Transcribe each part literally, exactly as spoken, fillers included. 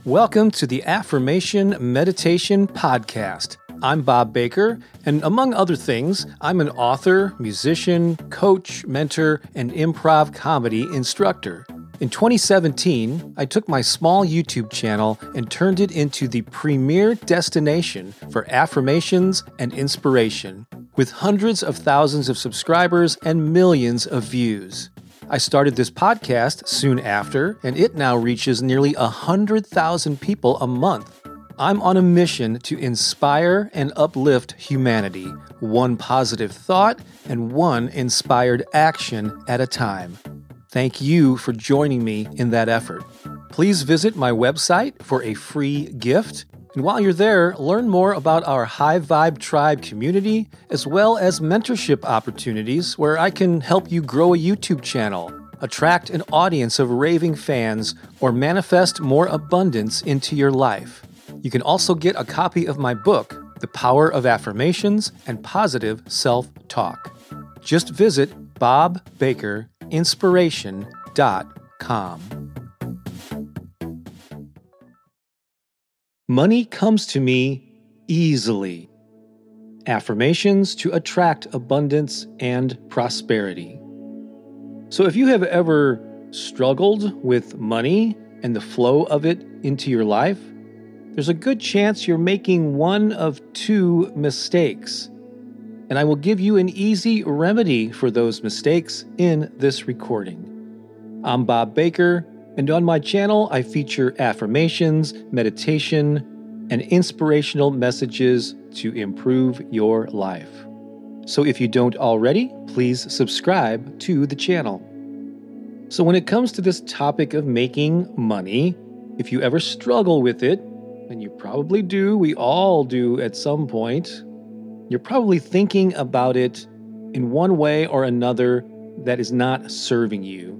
Welcome to the Affirmation Meditation Podcast. I'm Bob Baker, and among other things, I'm an author, musician, coach, mentor, and improv comedy instructor. In twenty seventeen, I took my small YouTube channel and turned it into the premier destination for affirmations and inspiration, with hundreds of thousands of subscribers and millions of views. I started this podcast soon after, and it now reaches nearly one hundred thousand people a month. I'm on a mission to inspire and uplift humanity, one positive thought and one inspired action at a time. Thank you for joining me in that effort. Please visit my website for a free gift. And while you're there, learn more about our High Vibe Tribe community, as well as mentorship opportunities where I can help you grow a YouTube channel, attract an audience of raving fans, or manifest more abundance into your life. You can also get a copy of my book, The Power of Affirmations and Positive Self-Talk. Just visit bob baker inspiration dot com. Money comes to me easily. Affirmations to attract abundance and prosperity. So if you have ever struggled with money and the flow of it into your life, there's a good chance you're making one of two mistakes. And I will give you an easy remedy for those mistakes in this recording. I'm Bob Baker, and on my channel, I feature affirmations, meditation, and inspirational messages to improve your life. So if you don't already, please subscribe to the channel. So when it comes to this topic of making money, if you ever struggle with it, and you probably do, we all do at some point, you're probably thinking about it in one way or another that is not serving you.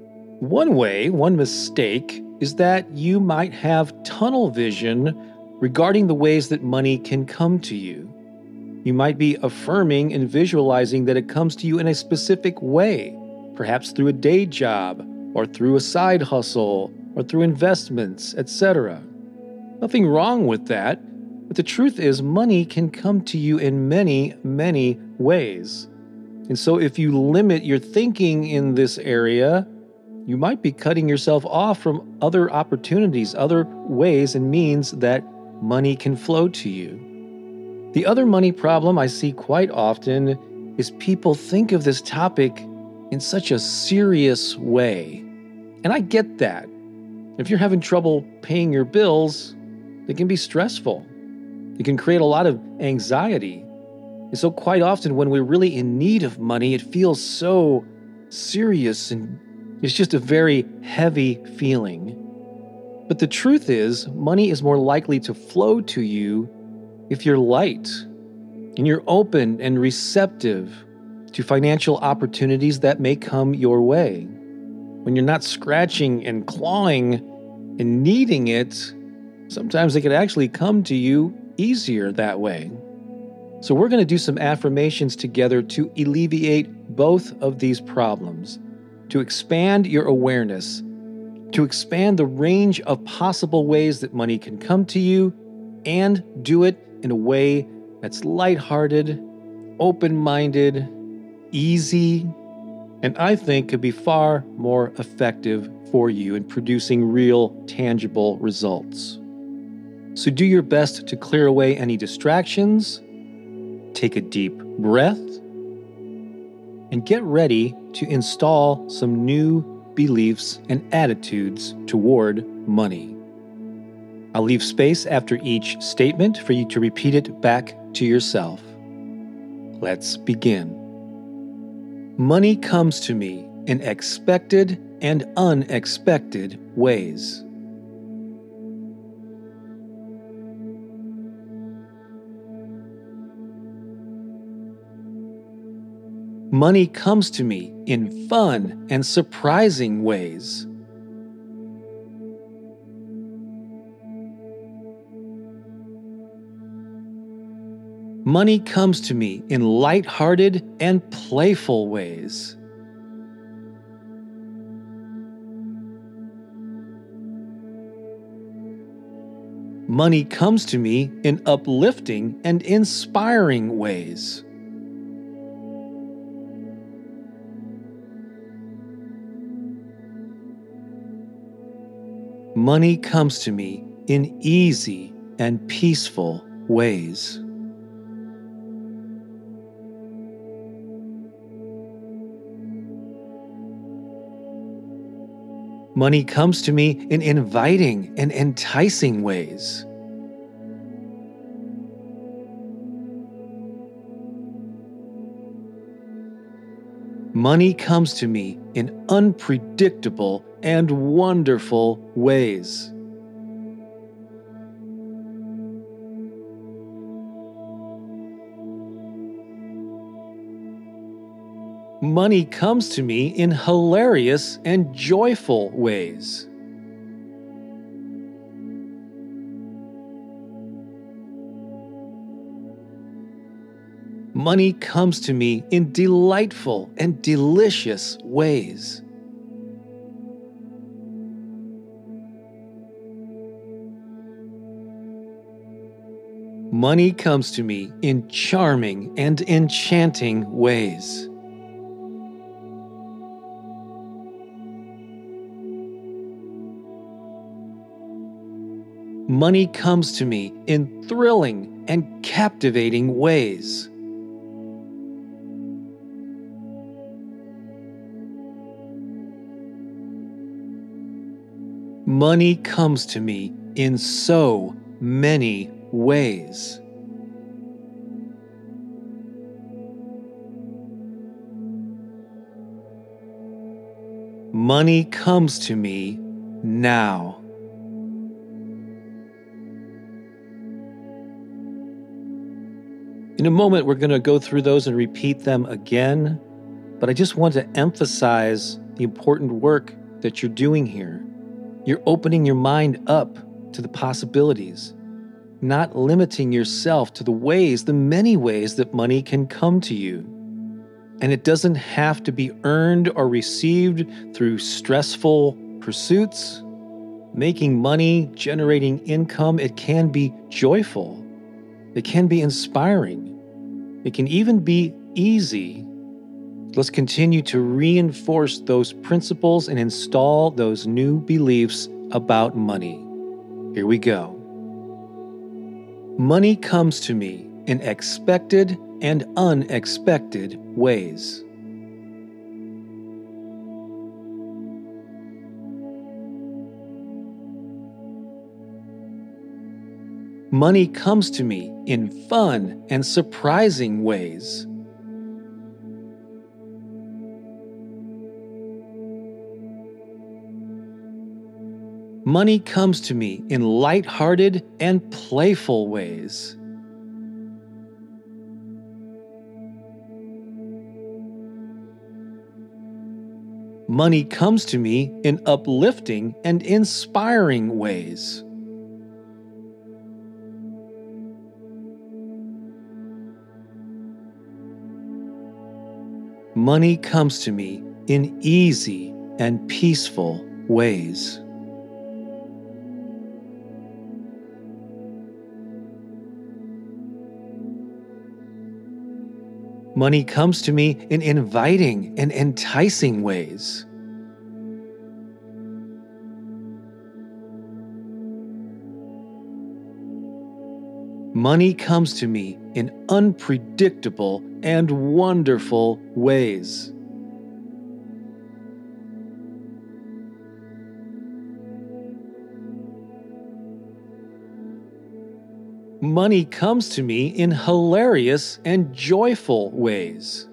One way, one mistake, is that you might have tunnel vision regarding the ways that money can come to you. You might be affirming and visualizing that it comes to you in a specific way, perhaps through a day job, or through a side hustle, or through investments, et cetera. Nothing wrong with that, but the truth is money can come to you in many, many ways. And so if you limit your thinking in this area, you might be cutting yourself off from other opportunities, other ways and means that money can flow to you. The other money problem I see quite often is people think of this topic in such a serious way. And I get that. If you're having trouble paying your bills, it can be stressful. It can create a lot of anxiety. And so quite often when we're really in need of money, it feels so serious and it's just a very heavy feeling. But the truth is, money is more likely to flow to you if you're light and you're open and receptive to financial opportunities that may come your way. When you're not scratching and clawing and needing it, sometimes it can actually come to you easier that way. So we're going to do some affirmations together to alleviate both of these problems, to expand your awareness, to expand the range of possible ways that money can come to you, and do it in a way that's lighthearted, open-minded, easy, and I think could be far more effective for you in producing real, tangible results. So do your best to clear away any distractions, take a deep breath, and get ready to install some new beliefs and attitudes toward money. I'll leave space after each statement for you to repeat it back to yourself. Let's begin. Money comes to me in expected and unexpected ways. Money comes to me in fun and surprising ways. Money comes to me in lighthearted and playful ways. Money comes to me in uplifting and inspiring ways. Money comes to me in easy and peaceful ways. Money comes to me in inviting and enticing ways. Money comes to me in unpredictable and wonderful ways. Money comes to me in hilarious and joyful ways. Money comes to me in delightful and delicious ways. Money comes to me in charming and enchanting ways. Money comes to me in thrilling and captivating ways. Money comes to me in so many ways. Money comes to me now. In a moment, we're going to go through those and repeat them again, but I just want to emphasize the important work that you're doing here. You're opening your mind up to the possibilities, not limiting yourself to the ways, the many ways that money can come to you. And it doesn't have to be earned or received through stressful pursuits. Making money, generating income, it can be joyful. It can be inspiring. It can even be easy. Let's continue to reinforce those principles and install those new beliefs about money. Here we go. Money comes to me in expected and unexpected ways. Money comes to me in fun and surprising ways. Money comes to me in light-hearted and playful ways. Money comes to me in uplifting and inspiring ways. Money comes to me in easy and peaceful ways. Money comes to me in inviting and enticing ways. Money comes to me in unpredictable and wonderful ways. Money comes to me in hilarious and joyful ways.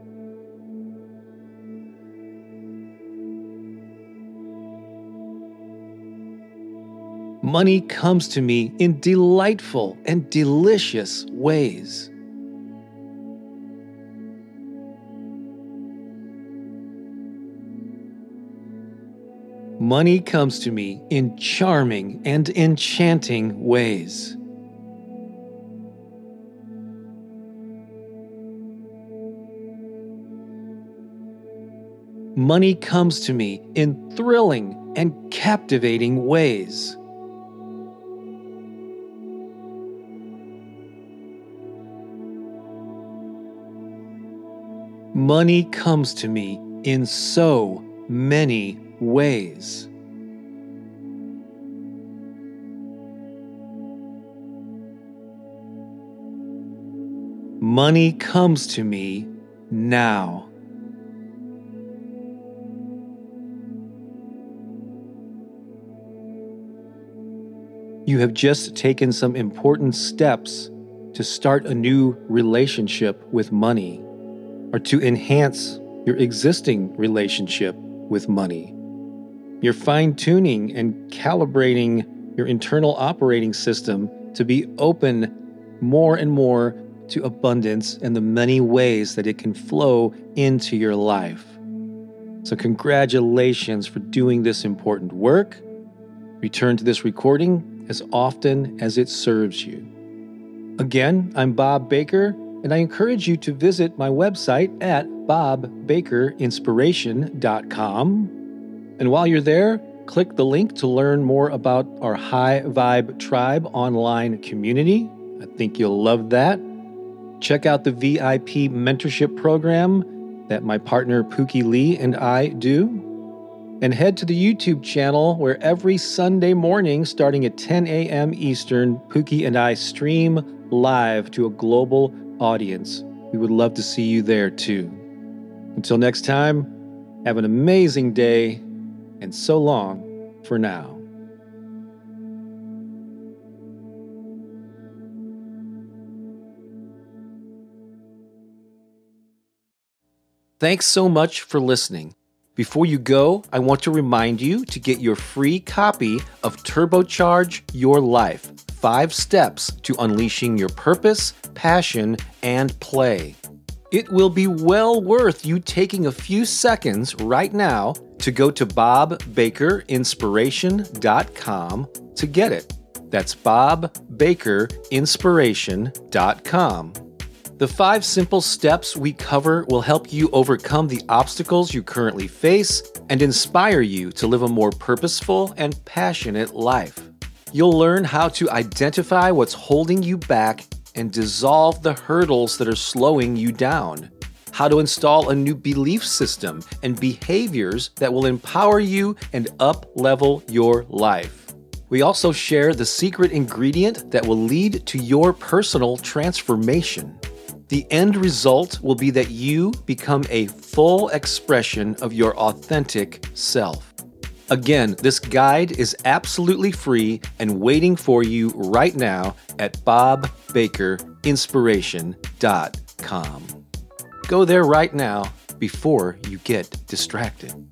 Money comes to me in delightful and delicious ways. Money comes to me in charming and enchanting ways. Money comes to me in thrilling and captivating ways. Money comes to me in so many ways. Money comes to me now. You have just taken some important steps to start a new relationship with money, or to enhance your existing relationship with money. You're fine-tuning and calibrating your internal operating system to be open more and more to abundance and the many ways that it can flow into your life. So congratulations for doing this important work. Return to this recording as often as it serves you. Again, I'm Bob Baker, and I encourage you to visit my website at bob baker inspiration dot com. And while you're there, click the link to learn more about our High Vibe Tribe online community. I think you'll love that. Check out the V I P mentorship program that my partner Pookie Lee and I do. And head to the YouTube channel where every Sunday morning, starting at ten a.m. Eastern, Pookie and I stream live to a global audience. We would love to see you there too. Until next time, have an amazing day, and so long for now. Thanks so much for listening. Before you go, I want to remind you to get your free copy of Turbocharge Your Life, Five Steps to Unleashing Your Purpose, Passion, and Play. It will be well worth you taking a few seconds right now to go to bob baker inspiration dot com to get it. That's bob baker inspiration dot com. The five simple steps we cover will help you overcome the obstacles you currently face and inspire you to live a more purposeful and passionate life. You'll learn how to identify what's holding you back and dissolve the hurdles that are slowing you down, how to install a new belief system and behaviors that will empower you and up-level your life. We also share the secret ingredient that will lead to your personal transformation. The end result will be that you become a full expression of your authentic self. Again, this guide is absolutely free and waiting for you right now at bob baker inspiration dot com. Go there right now before you get distracted.